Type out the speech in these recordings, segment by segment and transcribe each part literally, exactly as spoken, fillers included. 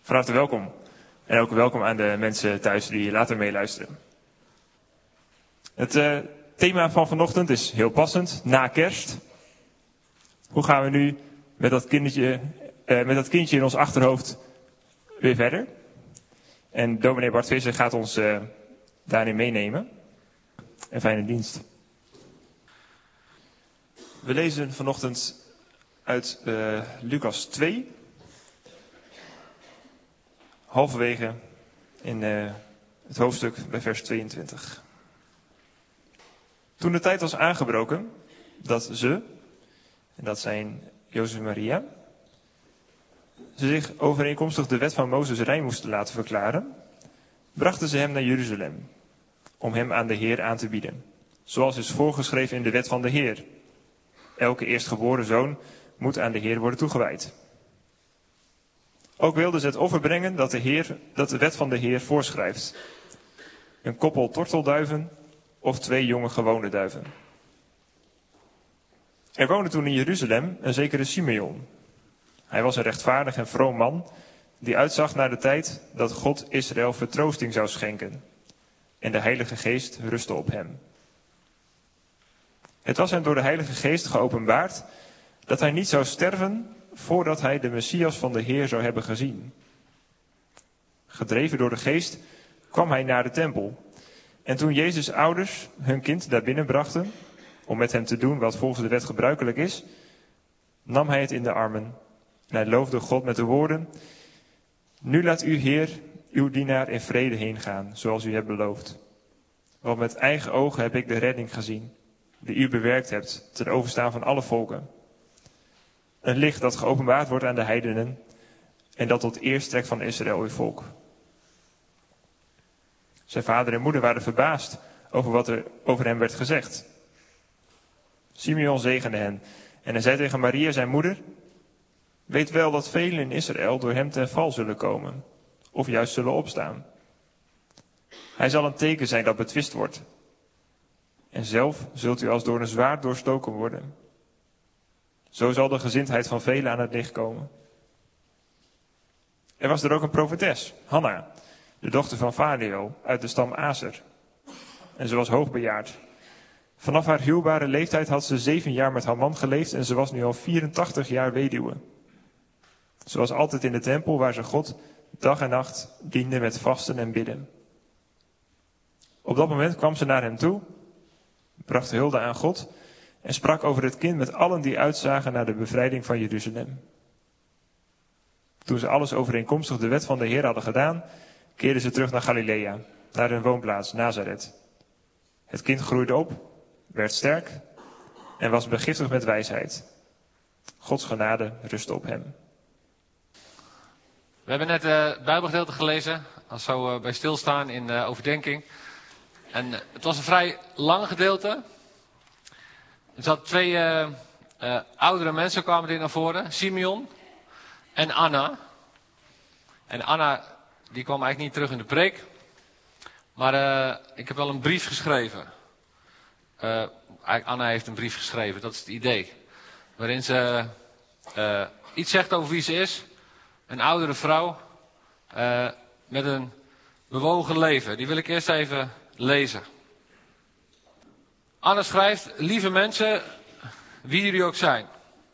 Van harte welkom. En ook welkom aan de mensen thuis die later meeluisteren. Het uh, thema van vanochtend is heel passend, na kerst. Hoe gaan we nu met dat, kindertje, uh, met dat kindje in ons achterhoofd weer verder? En dominee Bart Visser gaat ons uh, daarin meenemen. Een fijne dienst. We lezen vanochtend uit uh, Lucas twee. Halverwege in uh, het hoofdstuk bij vers tweeëntwintig. Toen de tijd was aangebroken dat ze, en dat zijn Jozef en Maria, ze zich overeenkomstig de wet van Mozes rein moesten laten verklaren, brachten ze hem naar Jeruzalem, om hem aan de Heer aan te bieden, zoals is voorgeschreven in de wet van de Heer. Elke eerstgeboren zoon moet aan de Heer worden toegewijd. Ook wilden ze het offer brengen dat de, Heer, dat de wet van de Heer voorschrijft. Een koppel tortelduiven of twee jonge gewone duiven. Er woonde toen in Jeruzalem een zekere Simeon. Hij was een rechtvaardig en vroom man die uitzag naar de tijd dat God Israël vertroosting zou schenken. En de Heilige Geest rustte op hem. Het was hem door de Heilige Geest geopenbaard dat hij niet zou sterven voordat hij de Messias van de Heer zou hebben gezien. Gedreven door de Geest kwam hij naar de tempel. En toen Jezus' ouders hun kind daar binnen brachten, om met hem te doen wat volgens de wet gebruikelijk is, nam hij het in de armen en hij loofde God met de woorden: Nu laat u, Heer, uw dienaar in vrede heen gaan, zoals u hebt beloofd. Want met eigen ogen heb ik de redding gezien, die u bewerkt hebt ten overstaan van alle volken. Een licht dat geopenbaard wordt aan de heidenen en dat tot eer strekt van Israël, uw volk. Zijn vader en moeder waren verbaasd over wat er over hem werd gezegd. Simeon zegende hen en hij zei tegen Maria, zijn moeder: Weet wel dat velen in Israël door hem ten val zullen komen, of juist zullen opstaan. Hij zal een teken zijn dat betwist wordt. En zelf zult u als door een zwaard doorstoken worden. Zo zal de gezindheid van velen aan het licht komen. Er was er ook een profetes, Hanna, de dochter van Phanuel, uit de stam Aser. En ze was hoogbejaard. Vanaf haar huwbare leeftijd had ze zeven jaar met haar man geleefd en ze was nu al vierentachtig jaar weduwe. Ze was altijd in de tempel waar ze God dag en nacht diende met vasten en bidden. Op dat moment kwam ze naar hem toe, bracht hulde aan God en sprak over het kind met allen die uitzagen naar de bevrijding van Jeruzalem. Toen ze alles overeenkomstig de wet van de Heer hadden gedaan, keerden ze terug naar Galilea, naar hun woonplaats Nazareth. Het kind groeide op, werd sterk en was begiftigd met wijsheid. Gods genade rustte op hem. We hebben net het uh, Bijbelgedeelte gelezen, als zo uh, bij stilstaan in uh, overdenking. En uh, het was een vrij lang gedeelte. Er zat twee uh, uh, oudere mensen kwamen erin naar voren, Simeon en Anna. En Anna die kwam eigenlijk niet terug in de preek, maar uh, ik heb wel een brief geschreven. Uh, Anna heeft een brief geschreven, dat is het idee. Waarin ze uh, iets zegt over wie ze is. Een oudere vrouw uh, met een bewogen leven. Die wil ik eerst even lezen. Anna schrijft: Lieve mensen, wie jullie ook zijn.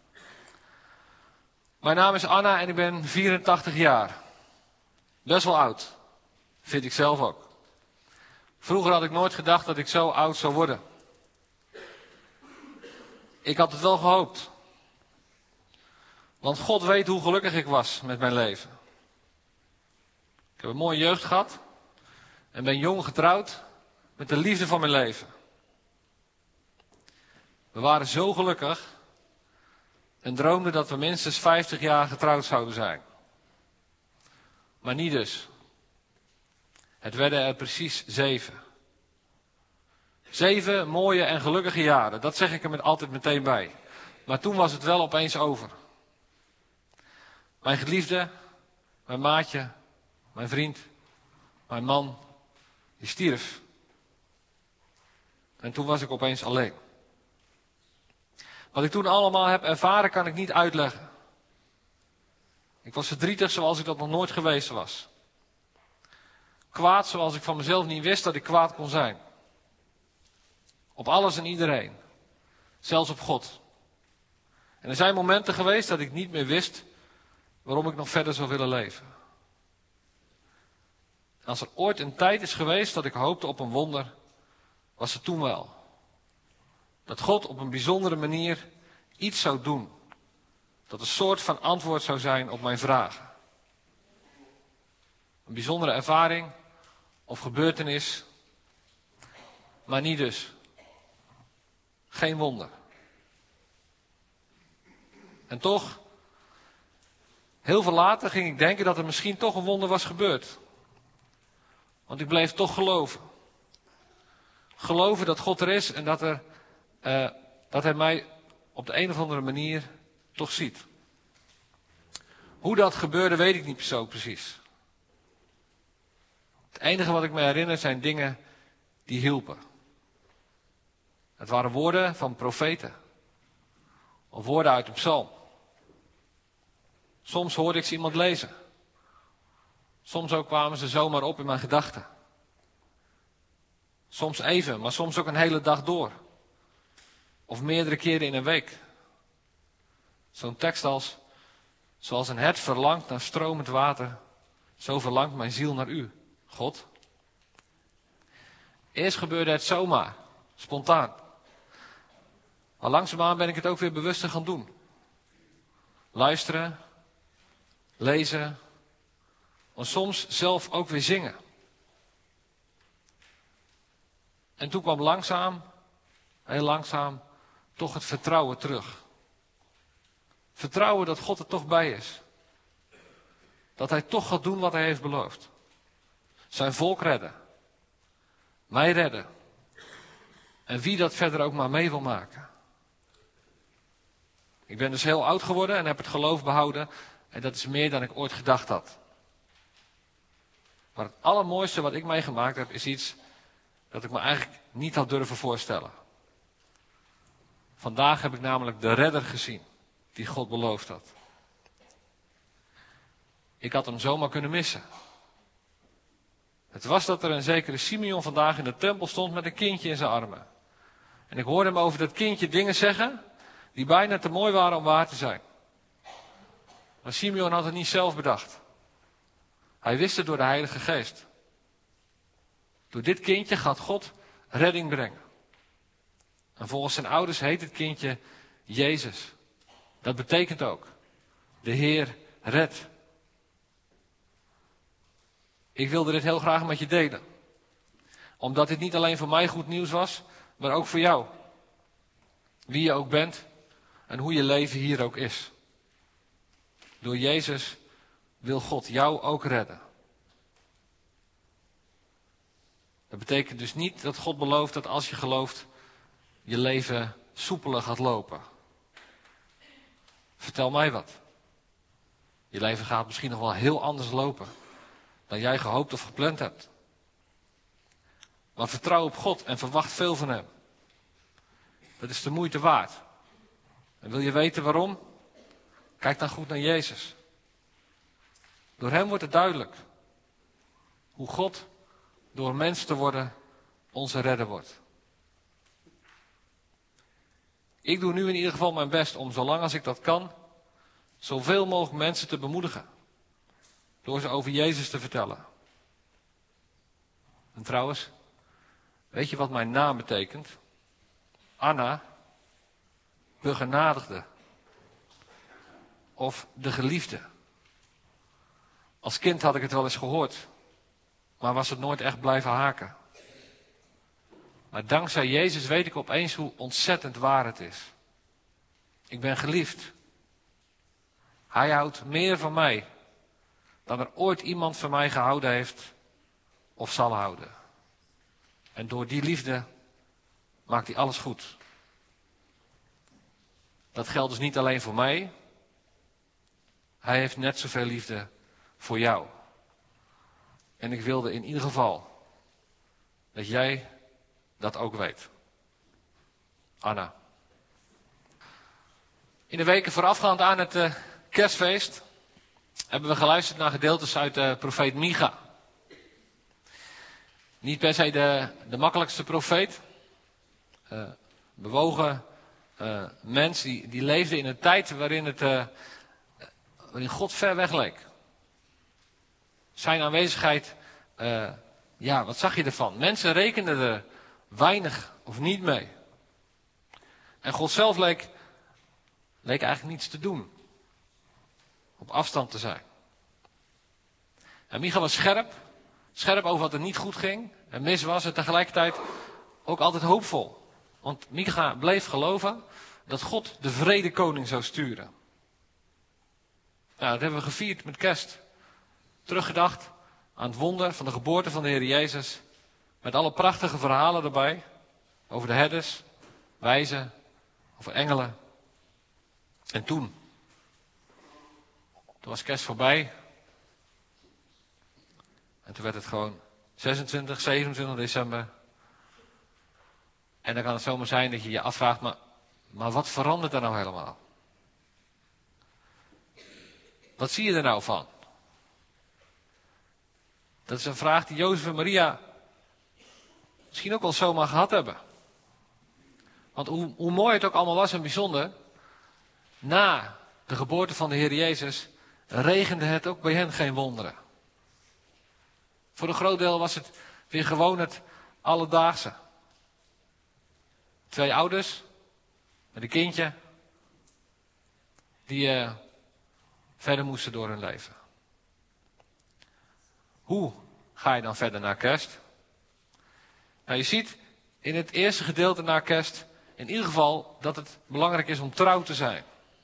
Mijn naam is Anna en ik ben vierentachtig jaar. Best wel oud. Vind ik zelf ook. Vroeger had ik nooit gedacht dat ik zo oud zou worden. Ik had het wel gehoopt. Want God weet hoe gelukkig ik was met mijn leven. Ik heb een mooie jeugd gehad. En ben jong getrouwd met de liefde van mijn leven. We waren zo gelukkig. En droomden dat we minstens vijftig jaar getrouwd zouden zijn. Maar niet dus. Het werden er precies zeven. Zeven mooie en gelukkige jaren. Dat zeg ik er met altijd meteen bij. Maar toen was het wel opeens over. Mijn geliefde, mijn maatje, mijn vriend, mijn man, die stierf. En toen was ik opeens alleen. Wat ik toen allemaal heb ervaren kan ik niet uitleggen. Ik Ik was verdrietig zoals ik dat nog nooit geweest was. Kwaad zoals ik van mezelf niet wist dat ik kwaad kon zijn. Op alles en iedereen. Zelfs op God. En er zijn momenten geweest dat ik niet meer wist waarom ik nog verder zou willen leven. Als er ooit een tijd is geweest dat ik hoopte op een wonder, was het toen wel. Dat God op een bijzondere manier iets zou doen. Dat een soort van antwoord zou zijn op mijn vragen. Een bijzondere ervaring of gebeurtenis, maar niet dus. Geen wonder. En toch, heel veel later ging ik denken dat er misschien toch een wonder was gebeurd. Want ik bleef toch geloven. Geloven dat God er is en dat, er, uh, dat hij mij op de een of andere manier toch ziet. Hoe dat gebeurde weet ik niet zo precies. Het enige wat ik me herinner zijn dingen die hielpen. Het waren woorden van profeten. Of woorden uit een psalm. Soms hoorde ik ze iemand lezen. Soms ook kwamen ze zomaar op in mijn gedachten. Soms even, maar soms ook een hele dag door. Of meerdere keren in een week. Zo'n tekst als: zoals een hert verlangt naar stromend water, zo verlangt mijn ziel naar u, God. Eerst gebeurde het zomaar, spontaan. Maar langzaamaan ben ik het ook weer bewuster gaan doen. Luisteren, lezen, maar soms zelf ook weer zingen. En toen kwam langzaam, heel langzaam, toch het vertrouwen terug. Vertrouwen dat God er toch bij is. Dat hij toch gaat doen wat hij heeft beloofd. Zijn volk redden. Mij redden. En wie dat verder ook maar mee wil maken. Ik ben dus heel oud geworden en heb het geloof behouden. En dat is meer dan ik ooit gedacht had. Maar het allermooiste wat ik meegemaakt heb is iets dat ik me eigenlijk niet had durven voorstellen. Vandaag heb ik namelijk de redder gezien die God beloofd had. Ik had hem zomaar kunnen missen. Het was dat er een zekere Simeon vandaag in de tempel stond met een kindje in zijn armen. En ik hoorde hem over dat kindje dingen zeggen die bijna te mooi waren om waar te zijn. Maar Simeon had het niet zelf bedacht. Hij wist het door de Heilige Geest. Door dit kindje gaat God redding brengen. En volgens zijn ouders heet het kindje Jezus. Dat betekent ook: de Heer redt. Ik wilde dit heel graag met je delen. Omdat dit niet alleen voor mij goed nieuws was, maar ook voor jou. Wie je ook bent en hoe je leven hier ook is. Door Jezus wil God jou ook redden. Dat betekent dus niet dat God belooft dat als je gelooft, je leven soepeler gaat lopen. Vertel mij wat. Je leven gaat misschien nog wel heel anders lopen dan jij gehoopt of gepland hebt. Maar vertrouw op God en verwacht veel van hem. Dat is de moeite waard. En wil je weten waarom? Kijk dan goed naar Jezus. Door hem wordt het duidelijk hoe God door mens te worden onze redder wordt. Ik doe nu in ieder geval mijn best om, zolang als ik dat kan, zoveel mogelijk mensen te bemoedigen. Door ze over Jezus te vertellen. En trouwens, weet je wat mijn naam betekent? Anna, begenadigde. Of de geliefde. Als kind had ik het wel eens gehoord, maar was het nooit echt blijven haken. Maar dankzij Jezus weet ik opeens hoe ontzettend waar het is. Ik ben geliefd. Hij houdt meer van mij dan er ooit iemand van mij gehouden heeft of zal houden. En door die liefde maakt hij alles goed. Dat geldt dus niet alleen voor mij. Hij heeft net zoveel liefde voor jou. En ik wilde in ieder geval dat jij dat ook weet. Anna. In de weken voorafgaand aan het uh, kerstfeest hebben we geluisterd naar gedeeltes uit de profeet Micha. Niet per se de, de makkelijkste profeet. Uh, bewogen uh, mens die, die leefde in een tijd waarin, het, uh, waarin God ver weg leek. Zijn aanwezigheid, uh, ja, wat zag je ervan? Mensen rekenden er weinig of niet mee. En God zelf leek, leek eigenlijk niets te doen. Op afstand te zijn. En Micha was scherp. Scherp over wat er niet goed ging. En mis was en tegelijkertijd ook altijd hoopvol. Want Micha bleef geloven dat God de vredekoning zou sturen. Nou, dat hebben we gevierd met kerst. Teruggedacht aan het wonder van de geboorte van de Heer Jezus. Met alle prachtige verhalen erbij. Over de herders, wijzen, over engelen. En toen. Toen was kerst voorbij. En toen werd het gewoon zesentwintig, zevenentwintig december. En dan kan het zomaar zijn dat je je afvraagt, maar, maar wat verandert er nou helemaal? Wat zie je er nou van? Dat is een vraag die Jozef en Maria misschien ook wel zomaar gehad hebben. Want hoe, hoe mooi het ook allemaal was en bijzonder, na de geboorte van de Heer Jezus regende het ook bij hen geen wonderen. Voor een groot deel was het weer gewoon het alledaagse. Twee ouders met een kindje die uh, verder moesten door hun leven. Hoe ga je dan verder naar kerst? Nou, je ziet in het eerste gedeelte na kerst in ieder geval dat het belangrijk is om trouw te zijn.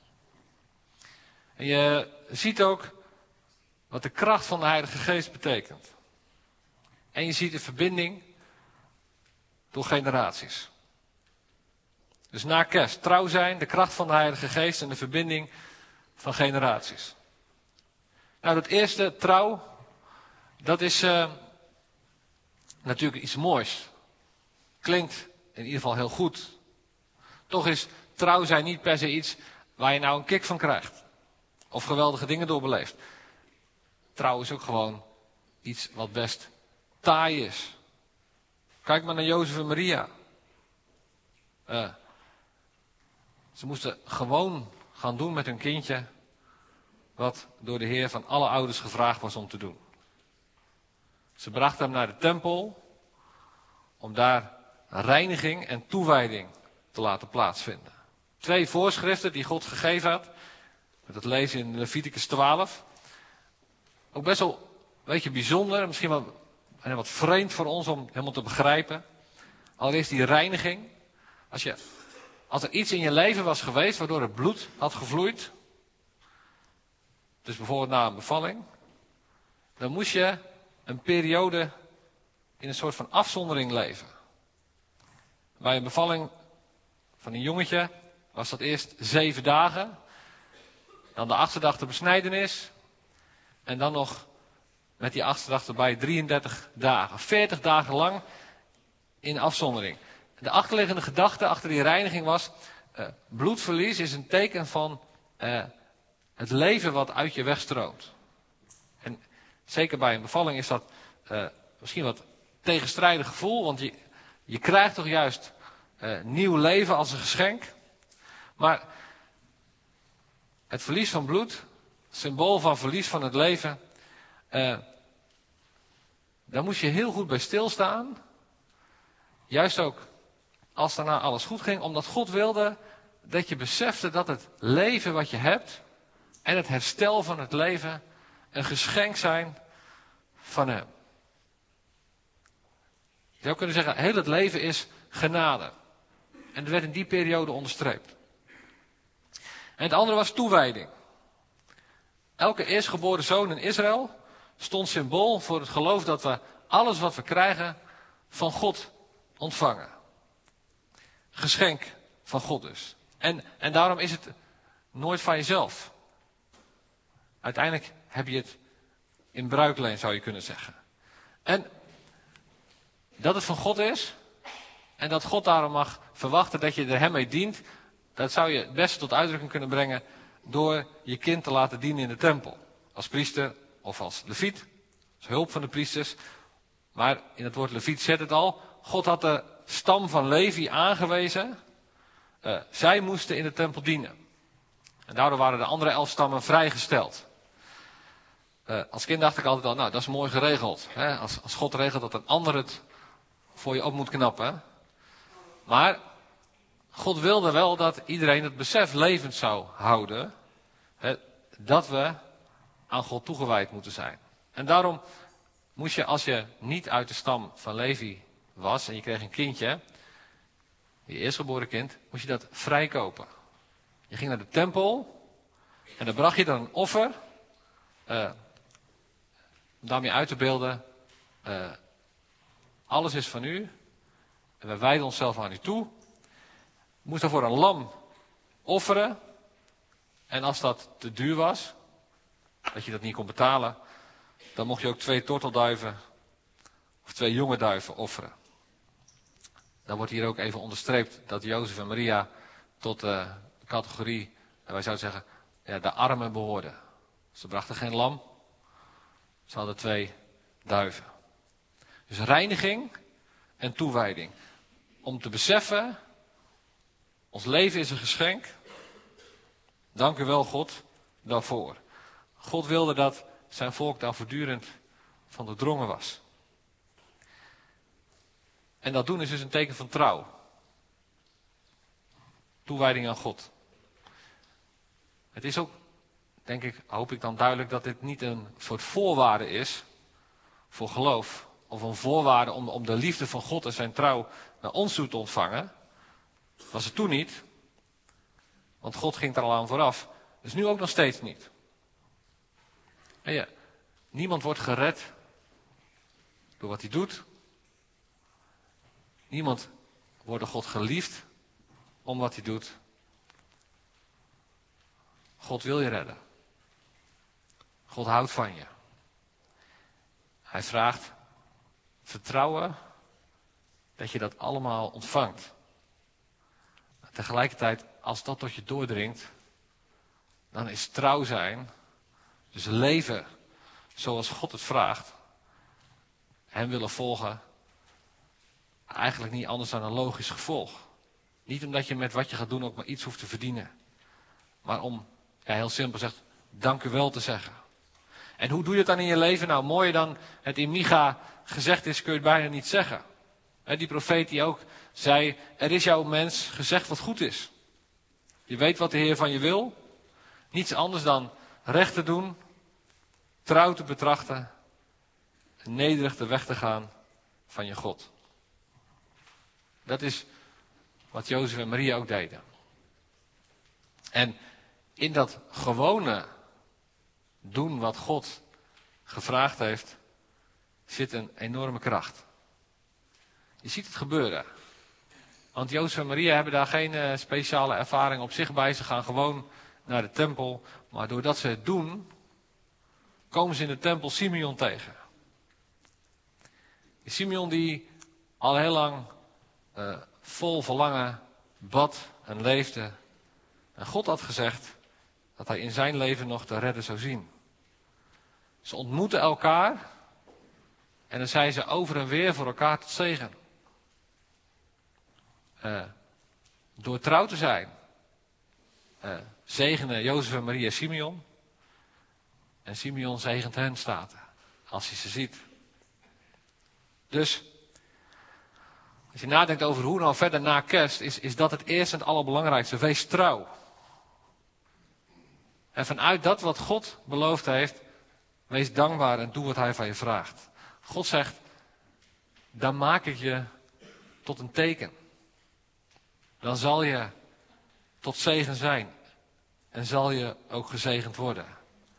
En je ziet ook wat de kracht van de Heilige Geest betekent. En je ziet de verbinding door generaties. Dus na kerst, trouw zijn, de kracht van de Heilige Geest en de verbinding van generaties. Nou, dat eerste, trouw, dat is uh, natuurlijk iets moois. Klinkt in ieder geval heel goed. Toch is trouw zijn niet per se iets waar je nou een kick van krijgt. Of geweldige dingen door beleeft. Trouw is ook gewoon iets wat best taai is. Kijk maar naar Jozef en Maria. Uh, ze moesten gewoon gaan doen met hun kindje wat door de Heer van alle ouders gevraagd was om te doen. Ze brachten hem naar de tempel om daar reiniging en toewijding te laten plaatsvinden. Twee voorschriften die God gegeven had. Met het lezen in Leviticus twaalf. Ook best wel, weet je, bijzonder. Misschien wel wat vreemd voor ons om helemaal te begrijpen. Allereerst die reiniging. Als, je, als er iets in je leven was geweest waardoor het bloed had gevloeid. Dus bijvoorbeeld na een bevalling. Dan moest je een periode in een soort van afzondering leven. Bij een bevalling van een jongetje was dat eerst zeven dagen. Dan de achtste dag de besnijdenis. En dan nog met die achtste dag erbij drieëndertig dagen. veertig dagen lang in afzondering. De achterliggende gedachte achter die reiniging was, Uh, bloedverlies is een teken van uh, het leven wat uit je wegstroomt. En zeker bij een bevalling is dat uh, misschien wat tegenstrijdig gevoel. Want je, je krijgt toch juist uh, nieuw leven als een geschenk. Maar het verlies van bloed, symbool van verlies van het leven. Uh, daar moest je heel goed bij stilstaan. Juist ook als daarna alles goed ging. Omdat God wilde dat je besefte dat het leven wat je hebt en het herstel van het leven een geschenk zijn van hem. Je zou kunnen zeggen, heel het leven is genade. En dat werd in die periode onderstreept. En het andere was toewijding. Elke eerstgeboren zoon in Israël stond symbool voor het geloof dat we alles wat we krijgen van God ontvangen. Geschenk van God dus. En, en daarom is het nooit van jezelf. Uiteindelijk heb je het in bruikleen, zou je kunnen zeggen. En dat het van God is en dat God daarom mag verwachten dat je er hem mee dient, dat zou je het beste tot uitdrukking kunnen brengen door je kind te laten dienen in de tempel. als priester of als leviet, als hulp van de priesters. Maar in het woord leviet zit het al. God had de stam van Levi aangewezen. Uh, zij moesten in de tempel dienen. En daardoor waren de andere elf stammen vrijgesteld. Uh, als kind dacht ik altijd al, nou dat is mooi geregeld. Hè? Als, als God regelt dat een ander het voor je op moet knappen. Maar God wilde wel dat iedereen het besef levend zou houden. Hè, dat we aan God toegewijd moeten zijn. En daarom moest je, als je niet uit de stam van Levi was en je kreeg een kindje, je eerstgeboren kind, moest je dat vrijkopen. Je ging naar de tempel en dan bracht je dan een offer. Uh, om daarmee uit te beelden, uh, alles is van u en wij wijden onszelf aan u toe. Je moest daarvoor een lam offeren. En als dat te duur was, dat je dat niet kon betalen, dan mocht je ook twee tortelduiven of twee jonge duiven offeren. Dan wordt hier ook even onderstreept dat Jozef en Maria tot de categorie, en wij zouden zeggen, ja, de armen behoorden. Ze brachten geen lam, ze hadden twee duiven. Dus reiniging en toewijding. Om te beseffen, ons leven is een geschenk. Dank u wel, God, daarvoor. God wilde dat zijn volk daar voortdurend van doordrongen was. En dat doen is dus een teken van trouw. Toewijding aan God. Het is ook, denk ik, hoop ik dan duidelijk, dat dit niet een soort voorwaarde is voor geloof. Of een voorwaarde om, om de liefde van God en zijn trouw naar ons toe te ontvangen. Dat was het toen niet. Want God ging er al aan vooraf. Dus nu ook nog steeds niet. En ja, niemand wordt gered door wat hij doet. Niemand wordt door God geliefd om wat hij doet. God wil je redden. God houdt van je. Hij vraagt vertrouwen dat je dat allemaal ontvangt. Tegelijkertijd, als dat tot je doordringt, dan is trouw zijn, dus leven zoals God het vraagt, hem willen volgen, eigenlijk niet anders dan een logisch gevolg. Niet omdat je met wat je gaat doen ook maar iets hoeft te verdienen. Maar om, ja, heel simpel zegt, dank u wel te zeggen. En hoe doe je het dan in je leven? Nou, mooier dan het in Micha gezegd is, kun je het bijna niet zeggen. He, die profeet die ook zei, er is jouw mens gezegd wat goed is. Je weet wat de Heer van je wil. Niets anders dan recht te doen, trouw te betrachten en nederig de weg te gaan van je God. Dat is wat Jozef en Maria ook deden. En in dat gewone doen wat God gevraagd heeft, zit een enorme kracht. Je ziet het gebeuren. Want Jozef en Maria hebben daar geen uh, speciale ervaring op zich bij. Ze gaan gewoon naar de tempel. Maar doordat ze het doen, komen ze in de tempel Simeon tegen. Die Simeon die al heel lang uh, vol verlangen bad en leefde. En God had gezegd dat hij in zijn leven nog de redder zou zien. Ze ontmoeten elkaar en dan zijn ze over en weer voor elkaar tot zegen. Uh, door trouw te zijn, uh, zegenen Jozef en Maria Simeon. En Simeon zegent hen, staat er, als hij ze ziet. Dus, als je nadenkt over hoe nou verder na kerst, is, is dat het eerste en het allerbelangrijkste. Wees trouw. En vanuit dat wat God beloofd heeft, wees dankbaar en doe wat hij van je vraagt. God zegt, dan maak ik je tot een teken. Dan zal je tot zegen zijn. En zal je ook gezegend worden.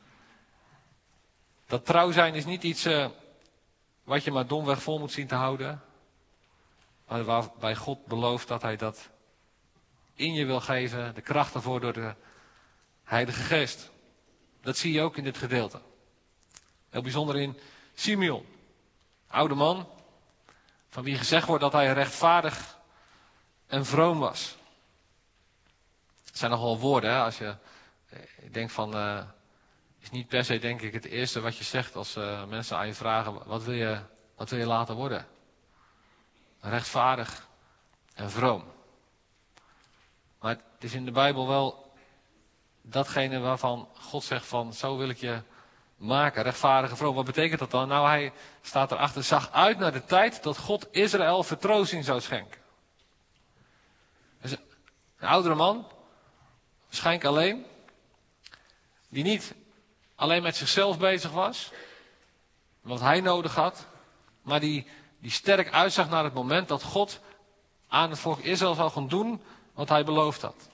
Dat trouw zijn is niet iets uh, wat je maar domweg vol moet zien te houden. Maar waarbij God belooft dat hij dat in je wil geven. De kracht ervoor door de Heilige Geest. Dat zie je ook in dit gedeelte. Heel bijzonder in Simeon. Oude man. Van wie gezegd wordt dat hij rechtvaardig en vroom was. Het zijn nogal woorden, hè? Als je denkt van, uh, is niet per se, denk ik, het eerste wat je zegt als uh, mensen aan je vragen, wat wil je, wat wil je laten worden? Rechtvaardig en vroom. Maar het is in de Bijbel wel datgene waarvan God zegt van, zo wil ik je maken, rechtvaardig en vroom. Wat betekent dat dan? Nou, hij staat erachter, zag uit naar de tijd dat God Israël vertroosting zou schenken. Dus een oudere man, waarschijnlijk alleen, die niet alleen met zichzelf bezig was, wat hij nodig had, maar die, die sterk uitzag naar het moment dat God aan het volk Israël zou gaan doen wat hij beloofd had.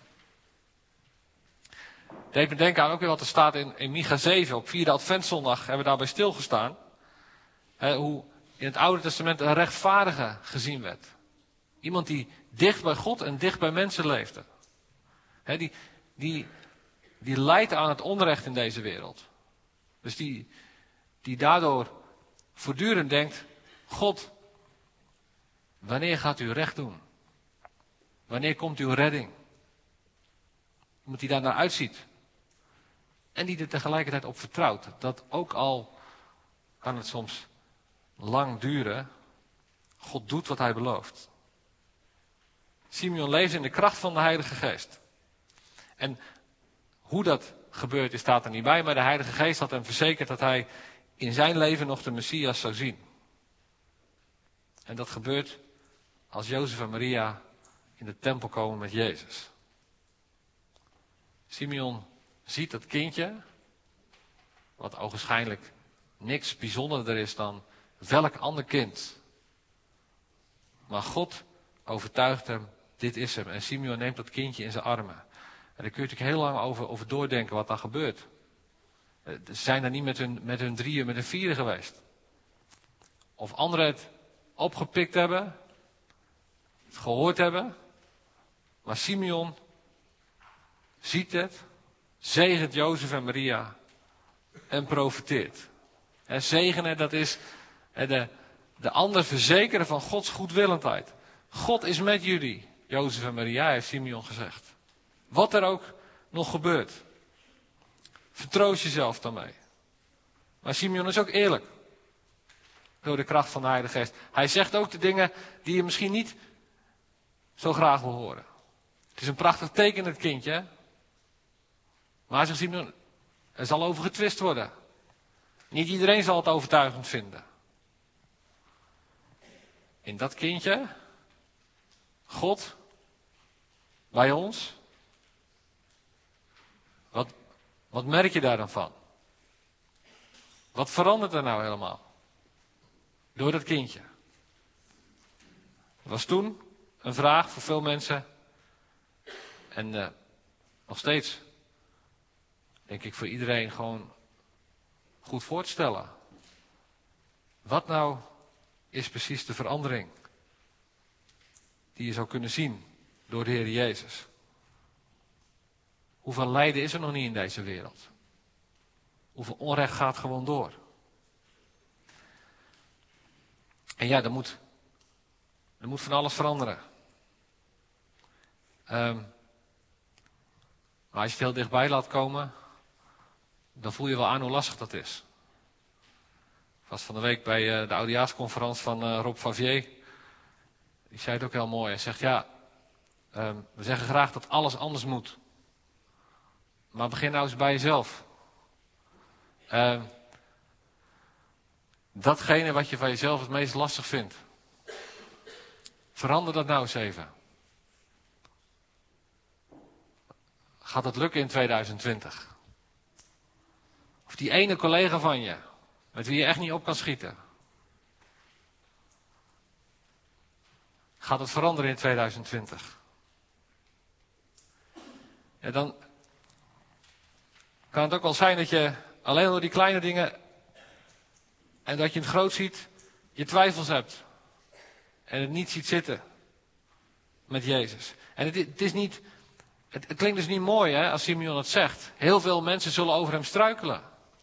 Het deed me denken aan ook weer wat er staat in, in Micha zeven. Op vierde adventszondag hebben we daarbij stilgestaan. He, hoe in het Oude Testament een rechtvaardige gezien werd. Iemand die dicht bij God en dicht bij mensen leefde. He, die, die, die leidt aan het onrecht in deze wereld. Dus die, die daardoor voortdurend denkt, God, wanneer gaat u recht doen? Wanneer komt uw redding? Iemand die daar naar uitziet. En die er tegelijkertijd op vertrouwt. Dat ook al kan het soms lang duren, God doet wat hij belooft. Simeon leeft in de kracht van de Heilige Geest. En hoe dat gebeurt, staat er niet bij, maar de Heilige Geest had hem verzekerd dat hij in zijn leven nog de Messias zou zien. En dat gebeurt als Jozef en Maria in de tempel komen met Jezus. Simeon ziet dat kindje, wat ogenschijnlijk niks bijzonderder is dan welk ander kind. Maar God overtuigt hem, dit is hem. En Simeon neemt dat kindje in zijn armen. En daar kun je natuurlijk heel lang over, over doordenken wat daar gebeurt. Ze zijn daar niet met hun, met hun drieën, met hun vieren geweest. Of anderen het opgepikt hebben, het gehoord hebben. Maar Simeon ziet het, zegent Jozef en Maria en profiteert. En zegenen, dat is de, de ander verzekeren van Gods goedwillendheid. God is met jullie, Jozef en Maria, heeft Simeon gezegd. Wat er ook nog gebeurt. Vertroost jezelf daarmee. Maar Simeon is ook eerlijk. Door de kracht van de Heilige Geest. Hij zegt ook de dingen die je misschien niet zo graag wil horen. Het is een prachtig teken, het kindje. Maar hij zegt Simeon, er zal over getwist worden. Niet iedereen zal het overtuigend vinden. In dat kindje, God, bij ons. Wat, wat merk je daar dan van? Wat verandert er nou helemaal? Door dat kindje. Dat was toen een vraag voor veel mensen. En uh, nog steeds, denk ik, voor iedereen gewoon goed voor te stellen. Wat nou is precies de verandering die je zou kunnen zien door de Heer Jezus? Hoeveel lijden is er nog niet in deze wereld? Hoeveel onrecht gaat gewoon door? En ja, er moet, er moet van alles veranderen. Um, maar als je het heel dichtbij laat komen, dan voel je wel aan hoe lastig dat is. Ik was van de week bij uh, de oudejaarsconferentie van uh, Rob Favier. Die zei het ook heel mooi. Hij zegt, ja, um, we zeggen graag dat alles anders moet. Maar begin nou eens bij jezelf. Uh, datgene wat je van jezelf het meest lastig vindt. Verander dat nou eens even. Gaat dat lukken in tweeduizend twintig? Of die ene collega van je, met wie je echt niet op kan schieten. Gaat het veranderen in tweeduizend twintig? Ja, dan kan het ook wel zijn dat je alleen door die kleine dingen en dat je het groot ziet, je twijfels hebt. En het niet ziet zitten met Jezus. En het, het is niet, het, het klinkt dus niet mooi hè, als Simeon het zegt. Heel veel mensen zullen over hem struikelen.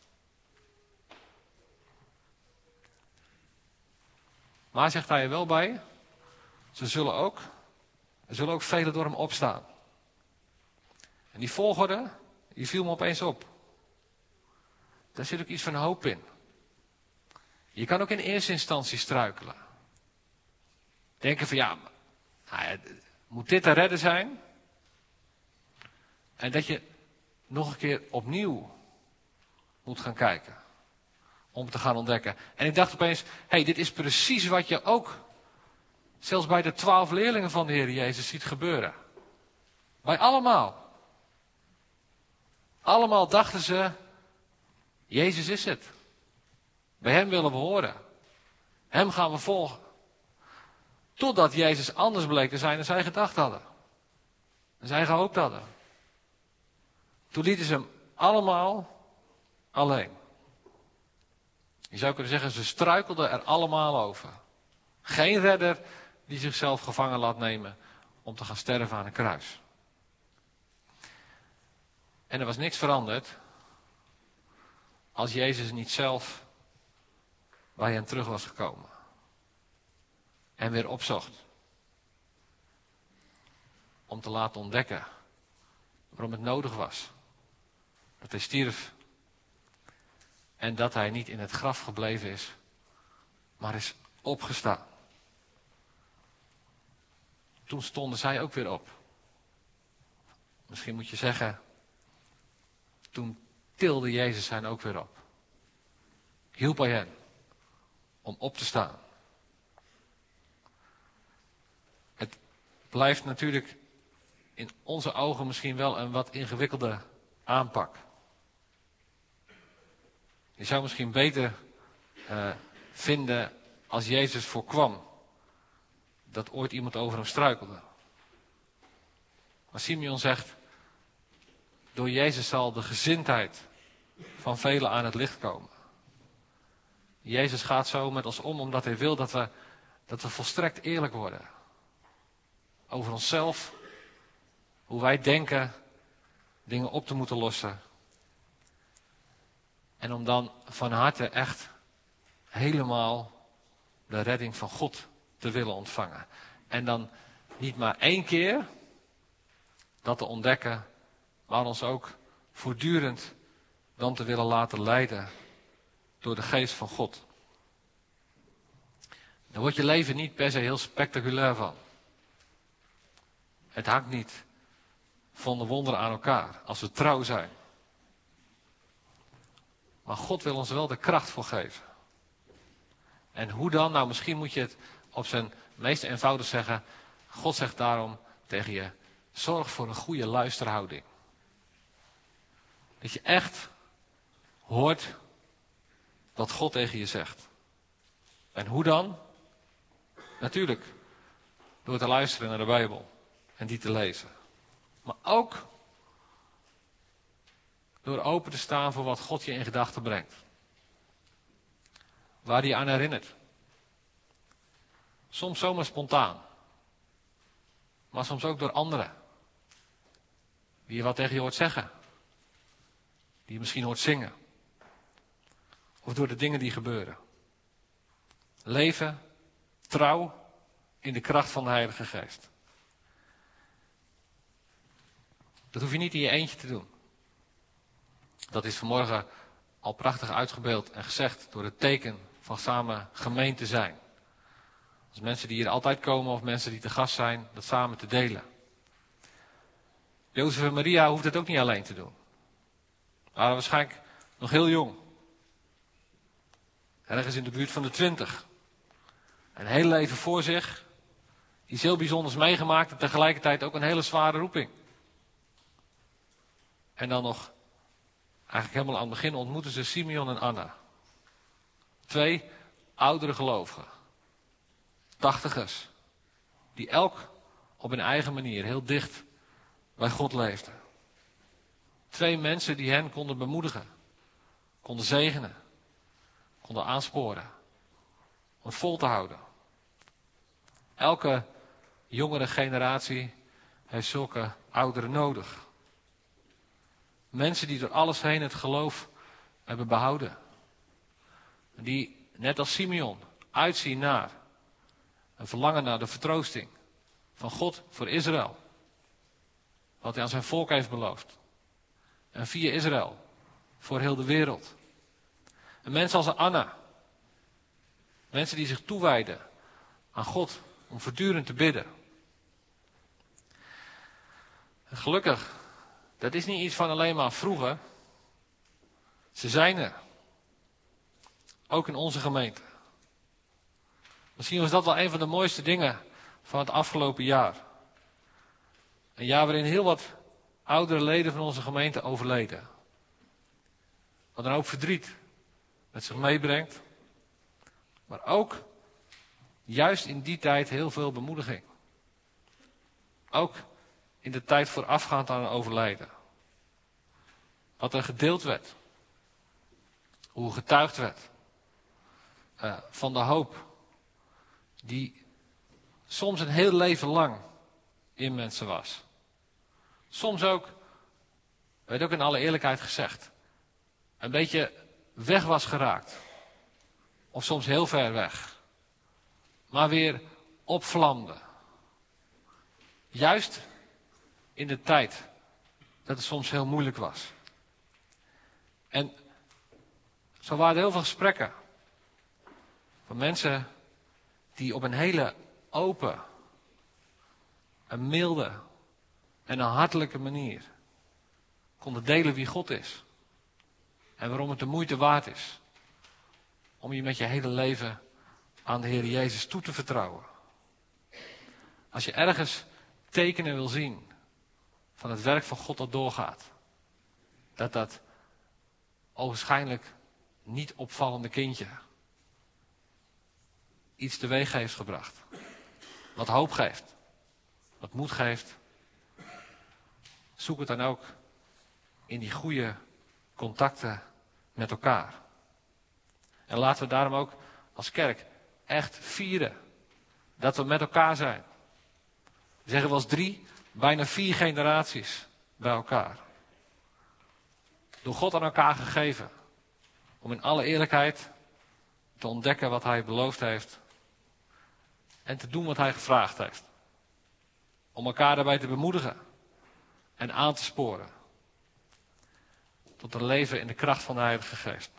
Maar zegt hij er wel bij, ze zullen ook, er zullen ook velen door hem opstaan. En die volgorde, die viel me opeens op. daar zit ook iets van hoop in. Je kan ook in eerste instantie struikelen. Denken van ja, nou ja, moet dit te redden zijn? En dat je nog een keer opnieuw moet gaan kijken. Om te gaan ontdekken. En ik dacht opeens, hé, hey, dit is precies wat je ook zelfs bij de twaalf leerlingen van de Heer Jezus ziet gebeuren. Bij allemaal. Allemaal dachten ze, Jezus is het. Bij hem willen we horen. Hem gaan we volgen. Totdat Jezus anders bleek te zijn dan zij gedacht hadden. En zij gehoopt hadden. Toen lieten ze hem allemaal alleen. Je zou kunnen zeggen, ze struikelden er allemaal over. Geen redder die zichzelf gevangen laat nemen om te gaan sterven aan een kruis. En er was niks veranderd als Jezus niet zelf bij hen terug was gekomen. En weer opzocht. Om te laten ontdekken waarom het nodig was. Dat hij stierf. En dat hij niet in het graf gebleven is, maar is opgestaan. Toen stonden zij ook weer op. Misschien moet je zeggen, toen tilde Jezus hen ook weer op. Hielp hij hen om op te staan. Het blijft natuurlijk in onze ogen misschien wel een wat ingewikkelde aanpak. Je zou misschien beter uh, vinden als Jezus voorkwam dat ooit iemand over hem struikelde. Maar Simeon zegt, door Jezus zal de gezindheid van velen aan het licht komen. Jezus gaat zo met ons om omdat hij wil dat we, dat we volstrekt eerlijk worden. Over onszelf, hoe wij denken dingen op te moeten lossen. En om dan van harte echt helemaal de redding van God te willen ontvangen. En dan niet maar één keer dat te ontdekken, maar ons ook voortdurend dan te willen laten leiden door de geest van God. Daar wordt je leven niet per se heel spectaculair van. Het hangt niet van de wonderen aan elkaar als we trouw zijn. Maar God wil ons wel de kracht voor geven. En hoe dan? Nou, misschien moet je het op zijn meest eenvoudig zeggen. God zegt daarom tegen je, zorg voor een goede luisterhouding. Dat je echt hoort wat God tegen je zegt. En hoe dan? Natuurlijk, door te luisteren naar de Bijbel en die te lezen. Maar ook door open te staan voor wat God je in gedachten brengt. Waar hij je aan herinnert. Soms zomaar spontaan. Maar soms ook door anderen. Die je wat tegen je hoort zeggen. Die je misschien hoort zingen. Of door de dingen die gebeuren. Leven, trouw in de kracht van de Heilige Geest. Dat hoef je niet in je eentje te doen. Dat is vanmorgen al prachtig uitgebeeld en gezegd door het teken van samen gemeente zijn. Als mensen die hier altijd komen of mensen die te gast zijn, dat samen te delen. Jozef en Maria hoeft het ook niet alleen te doen. Ze waren waarschijnlijk nog heel jong. Ergens in de buurt van de twintig. Een heel leven voor zich. Iets heel bijzonders meegemaakt en tegelijkertijd ook een hele zware roeping. En dan nog, eigenlijk helemaal aan het begin ontmoeten ze Simeon en Anna. Twee oudere gelovigen. Tachtigers. Die elk op hun eigen manier heel dicht bij God leefden. Twee mensen die hen konden bemoedigen. Konden zegenen. Konden aansporen. Om het vol te houden. Elke jongere generatie heeft zulke ouderen nodig. Mensen die door alles heen het geloof hebben behouden. Die, net als Simeon, uitzien naar een verlangen naar de vertroosting van God voor Israël. Wat hij aan zijn volk heeft beloofd. En via Israël voor heel de wereld. Een mens als een Anna. Mensen die zich toewijden aan God om voortdurend te bidden. En gelukkig, dat is niet iets van alleen maar vroeger. Ze zijn er. Ook in onze gemeente. Misschien was dat wel een van de mooiste dingen van het afgelopen jaar. Een jaar waarin heel wat oudere leden van onze gemeente overleden. Wat een hoop verdriet met zich meebrengt. Maar ook juist in die tijd heel veel bemoediging. Ook in de tijd voorafgaand aan een overlijden. Wat er gedeeld werd. Hoe getuigd werd. Uh, van de hoop. Die soms een heel leven lang in mensen was. Soms ook, werd ook in alle eerlijkheid gezegd, een beetje weg was geraakt. Of soms heel ver weg. Maar weer opvlamde. Juist in de tijd dat het soms heel moeilijk was. En zo waren er heel veel gesprekken. Van mensen die op een hele open, een milde en een hartelijke manier konden delen wie God is. En waarom het de moeite waard is om je met je hele leven aan de Heer Jezus toe te vertrouwen. Als je ergens tekenen wil zien van het werk van God dat doorgaat, dat dat ogenschijnlijk niet opvallende kindje iets teweeg heeft gebracht. Wat hoop geeft. Wat moed geeft. Zoek het dan ook in die goede contacten met elkaar. En laten we daarom ook als kerk echt vieren dat we met elkaar zijn. We zeggen wel eens drie, bijna vier generaties bij elkaar. Door God aan elkaar gegeven. Om in alle eerlijkheid te ontdekken wat hij beloofd heeft. En te doen wat hij gevraagd heeft. Om elkaar daarbij te bemoedigen. En aan te sporen. Tot een leven in de kracht van de Heilige Geest.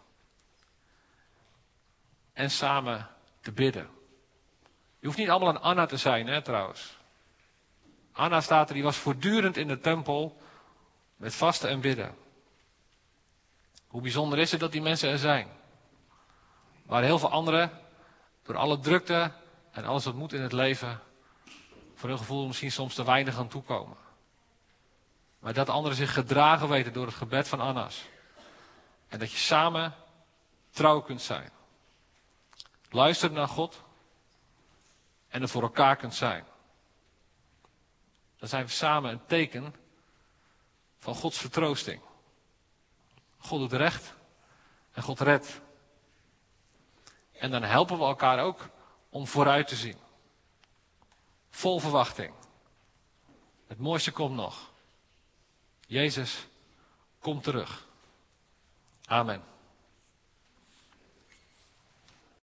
En samen te bidden. Je hoeft niet allemaal een Anna te zijn, hè, trouwens. Anna staat er, die was voortdurend in de tempel met vasten en bidden. Hoe bijzonder is het dat die mensen er zijn. Waar heel veel anderen, door alle drukte en alles wat moet in het leven, voor hun gevoel misschien soms te weinig aan toekomen. Maar dat anderen zich gedragen weten door het gebed van Anna's. En dat je samen trouw kunt zijn. Luisteren naar God. En er voor elkaar kunt zijn. Dan zijn we samen een teken van Gods vertroosting. God doet recht en God redt. En dan helpen we elkaar ook om vooruit te zien. Vol verwachting. Het mooiste komt nog. Jezus komt terug. Amen.